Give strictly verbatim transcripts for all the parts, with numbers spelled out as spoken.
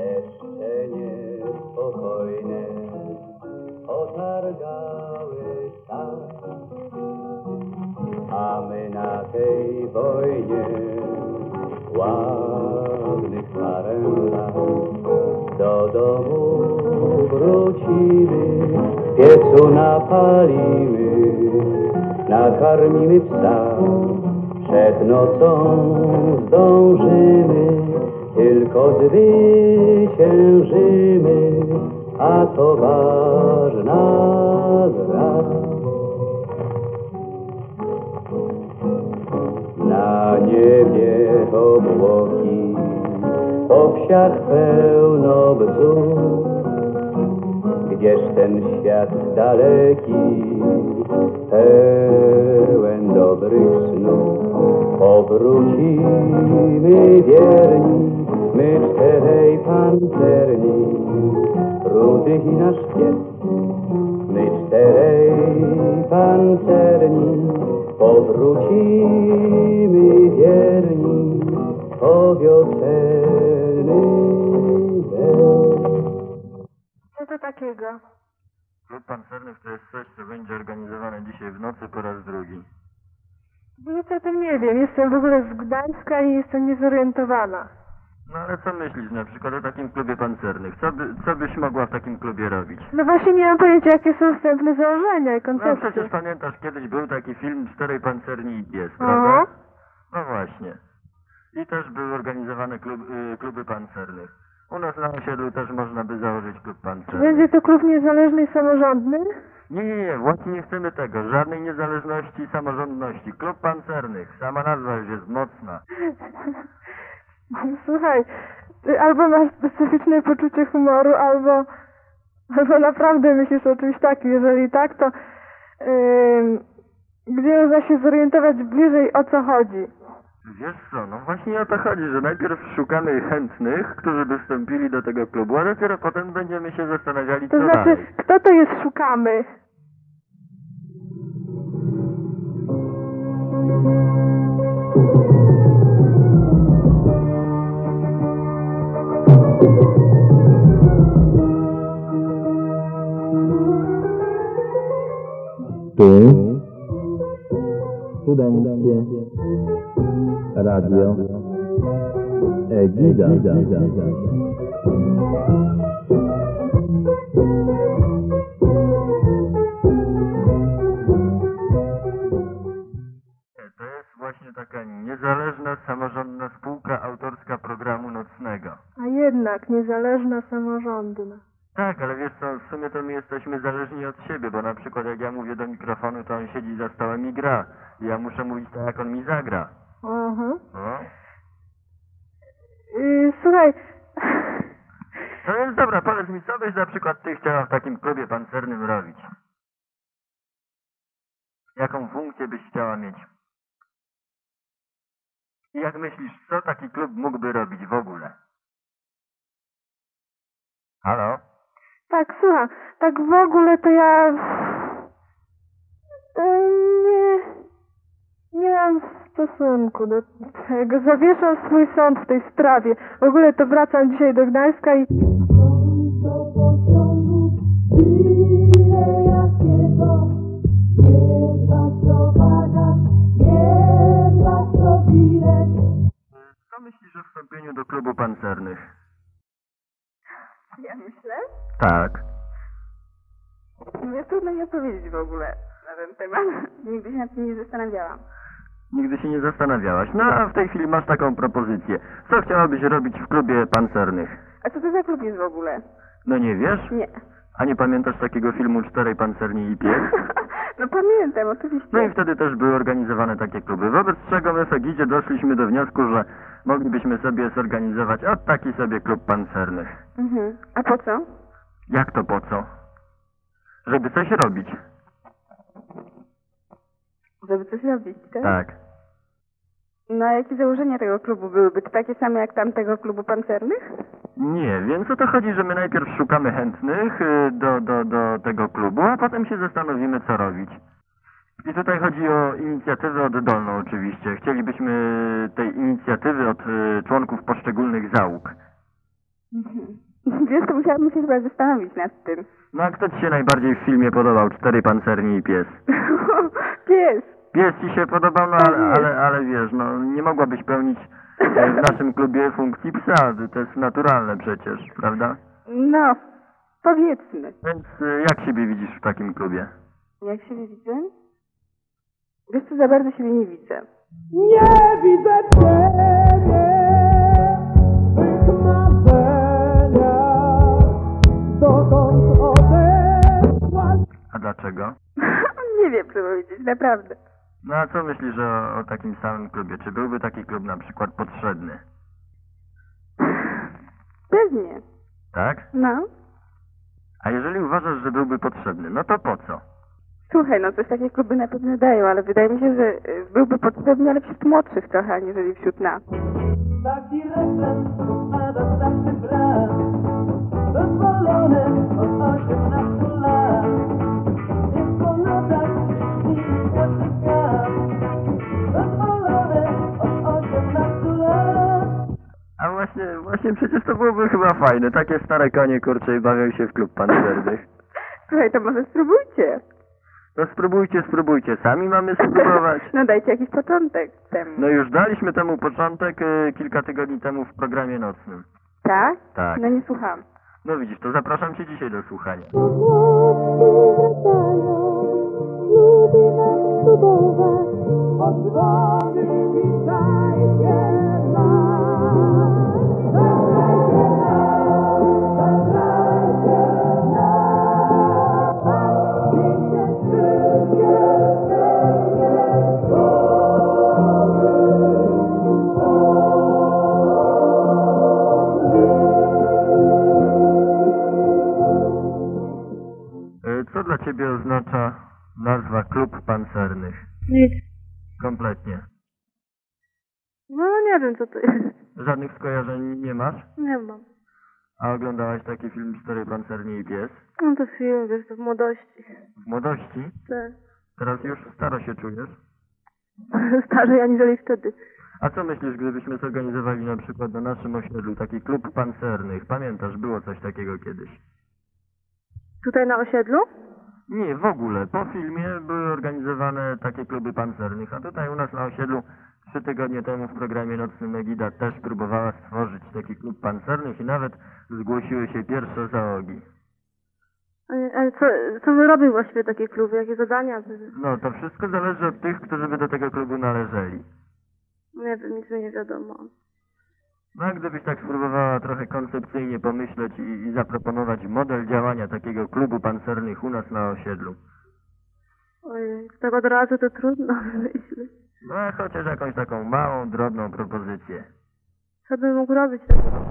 Jeszcze niespokojne otargały stan, a my na tej wojnie ładnych parę lat do domu wrócimy, w piecu napalimy, nakarmimy psa, przed nocą zdążymy, tylko zwyciężymy, a to ważna gra. Na niebie obłoki, po wsiach pełno bzów, gdzież ten świat daleki, pełen dobrych snów. Powrócimy wierni, my czterej pancerni, rudych i nasz pies. My czterej pancerni, powrócimy wierni, o wiosenny dzień. Co to takiego? Klub Pancernych to jest coś, co będzie organizowane dzisiaj w nocy po raz drugi. Nic o tym nie wiem. Jestem w ogóle z Gdańska i jestem niezorientowana. No ale co myślisz na przykład o takim klubie pancernych? Co, by, co byś mogła w takim klubie robić? No właśnie nie mam pojęcia, jakie są wstępne założenia i No koncepcje. przecież pamiętasz, kiedyś był taki film Czterej Pancerni i Pies, O. prawda? No właśnie. I też były organizowane klub, y, kluby pancernych. U nas na osiedlu też można by założyć klub pancerny. Będzie to klub niezależny i samorządny? Nie, nie, nie, właśnie nie chcemy tego. Żadnej niezależności i samorządności. Klub pancernych. Sama nazwa już jest mocna. Słuchaj, ty albo masz specyficzne poczucie humoru, albo, albo naprawdę myślisz o czymś takim. Jeżeli tak, to yy, gdzie można się zorientować bliżej, o co chodzi? Wiesz co, no właśnie o to chodzi, że najpierw szukamy chętnych, którzy by wstąpili do tego klubu, a dopiero potem będziemy się zastanawiali, co To znaczy, dalej. kto to jest szukamy? Tu Studenckie Radio Egida. To jest właśnie taka niezależna, samorządna spółka autorska programu nocnego. A jednak niezależna, samorządna. Tak, ale wiesz co, w sumie to my jesteśmy zależni od siebie, bo na przykład jak ja mówię do mikrofonu, to on siedzi za stołem i gra. I ja muszę mówić tak, jak on mi zagra. Aha. No. Yy, słuchaj, No więc dobra, powiedz mi, co byś na przykład ty chciała w takim klubie pancernym robić? Jaką funkcję byś chciała mieć? I jak myślisz, co taki klub mógłby robić w ogóle? Halo? tak, słucham, tak w ogóle to ja yy, nie, nie mam stosunku do tego. Zawieszam swój sąd w tej sprawie. W ogóle to wracam dzisiaj do Gdańska i... Co myślisz o wstąpieniu do klubu pancernych? Ja myślę? Tak. No jest trudno mi odpowiedzieć w ogóle na ten temat. Nigdy się nad tym nie zastanawiałam. Nigdy się nie zastanawiałaś. No a w tej chwili masz taką propozycję. Co chciałabyś robić w klubie pancernych? A co to za klub jest w ogóle? No nie wiesz? Nie. A nie pamiętasz takiego filmu Czterej Pancerni i Pies? No pamiętam, oczywiście. No i wtedy też były organizowane takie kluby, wobec czego my w Egidzie doszliśmy do wniosku, że moglibyśmy sobie zorganizować o taki sobie klub pancernych. Mhm. A po co? Jak to po co? Żeby coś robić. Żeby coś robić, tak? Tak. No a jakie założenia tego klubu byłyby? To takie same jak tamtego klubu pancernych? Nie, więc o to chodzi, że my najpierw szukamy chętnych y, do, do, do tego klubu, a potem się zastanowimy, co robić. I tutaj chodzi o inicjatywę oddolną oczywiście. Chcielibyśmy tej inicjatywy od y, członków poszczególnych załóg. Mhm. Wiesz, to musiałabym się chyba zastanowić nad tym. No a kto ci się najbardziej w filmie podobał? Cztery pancerni i pies. Pies. Pies ci się podobał, no ale, ale, ale wiesz, no nie mogłabyś pełnić e, w naszym klubie funkcji psa. To jest naturalne przecież, prawda? No, powiedzmy. Więc e, jak siebie widzisz w takim klubie? Jak siebie widzę? Wiesz co, za bardzo siebie nie widzę. Nie widzę ciebie w tych marzeniach, dokąd odeszłaś. A dlaczego? Nie wiem, co powiedzieć, naprawdę. No a co myślisz o, o takim samym klubie? Czy byłby taki klub na przykład potrzebny? Pewnie. Tak? No. A jeżeli uważasz, że byłby potrzebny, no to po co? Słuchaj, no coś takie kluby na pewno dają, ale wydaje mi się, że y, byłby potrzebny, ale wśród młodszych trochę, aniżeli wśród nas. Taki refren spada starszy brat, dozwolony od osiemnastu lat. Jest po nocach śnić każdy świat, dozwolony od osiemnastu lat. A właśnie, właśnie przecież to byłoby chyba fajne. Takie stare konie, kurcze, i bawią się w klub pancernych. Słuchaj, to może spróbujcie. No spróbujcie, spróbujcie. Sami mamy spróbować. No dajcie jakiś początek temu. No już daliśmy temu początek y, kilka tygodni temu w programie nocnym. Tak? Tak. No nie słucham. No widzisz, to zapraszam cię dzisiaj do słuchania. Odzwony witajcie nas, zagrajcie nam, zagrajcie nam, pięknie wszystkie pełnie Y, Co dla ciebie oznacza nazwa Klub Pancernych? Nic. Kompletnie. No nie wiem, co to jest. Żadnych skojarzeń nie masz? Nie mam. A oglądałaś taki film Cztery Pancerni i pies? No to film, wiesz, to w młodości. W młodości? Tak. Teraz już staro się czujesz? Starzej aniżeli wtedy. A co myślisz, gdybyśmy zorganizowali na przykład na naszym osiedlu taki klub pancernych? Pamiętasz, było coś takiego kiedyś? Tutaj na osiedlu? Nie, w ogóle. Po filmie były organizowane takie kluby pancernych, a tutaj u nas na osiedlu trzy tygodnie temu w programie nocnym Egida też próbowała stworzyć taki klub pancernych i nawet zgłosiły się pierwsze załogi. A, a co, co wy robił właściwie taki klub? Jakie zadania? No, to wszystko zależy od tych, którzy by do tego klubu należeli. Nie wiem, nic mi nie wiadomo. No, a gdybyś tak spróbowała trochę koncepcyjnie pomyśleć i, i zaproponować model działania takiego klubu pancernych u nas na osiedlu. Ojej, tak od razu to trudno myśleć. No, a chociaż jakąś taką małą, drobną propozycję. Co bym mógł robić?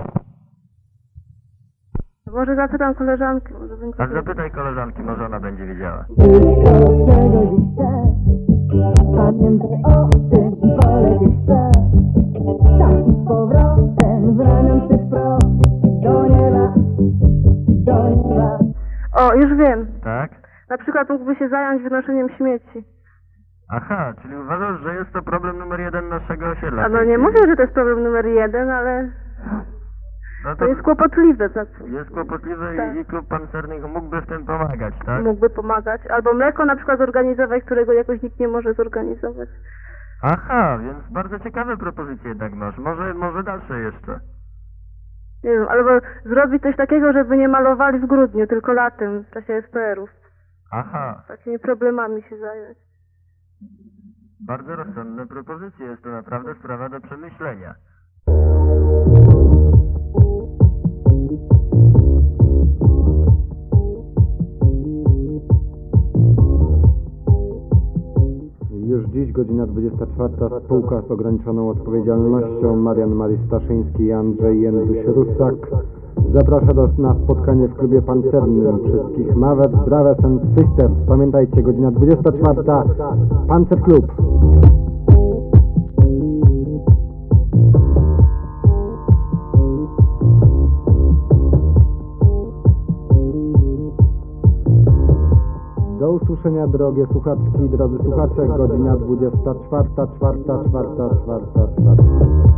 Może zapytam koleżanki, może będzie... A zapytaj koleżanki, może ona będzie wiedziała. Wszystko, czego dziś chcę, pamiętaj o tym, polecieć chcę. Tak i z powrotem, z ramion tych wprost, do nieba, do nieba. O, już wiem. Tak? Na przykład mógłby się zająć wynoszeniem śmieci. Aha, czyli uważasz, że jest to problem numer jeden naszego osiedla? A no nie mówię, że to jest problem numer jeden, ale No to jest kłopotliwe za co. Jest kłopotliwe Tak. i, i klub pancernych mógłby w tym pomagać, tak? Mógłby pomagać. Albo mleko na przykład zorganizować, którego jakoś nikt nie może zorganizować. Aha, więc bardzo ciekawe propozycje jednak masz. Może, może dalsze jeszcze. Nie wiem, albo zrobić coś takiego, żeby nie malowali w grudniu, tylko latem, w czasie es pe erów. Aha, Takimi problemami się zająć. bardzo rozsądne propozycje. Jest to naprawdę sprawa do przemyślenia. Już dziś, godzina dwudziesta czwarta, spółka z ograniczoną odpowiedzialnością Marian Marii Staszyński i Andrzej Jęduś-Rusak zaprasza do, na spotkanie w klubie pancernym wszystkich Mawet, Brothers and Sisters. Pamiętajcie, godzina dwudziesta czwarta, Pancer Klub. Do usłyszenia, drogie słuchaczki, drodzy słuchacze, godzina dwudziesta czwarta, czwarta, czwarta, czwarta, czwarta.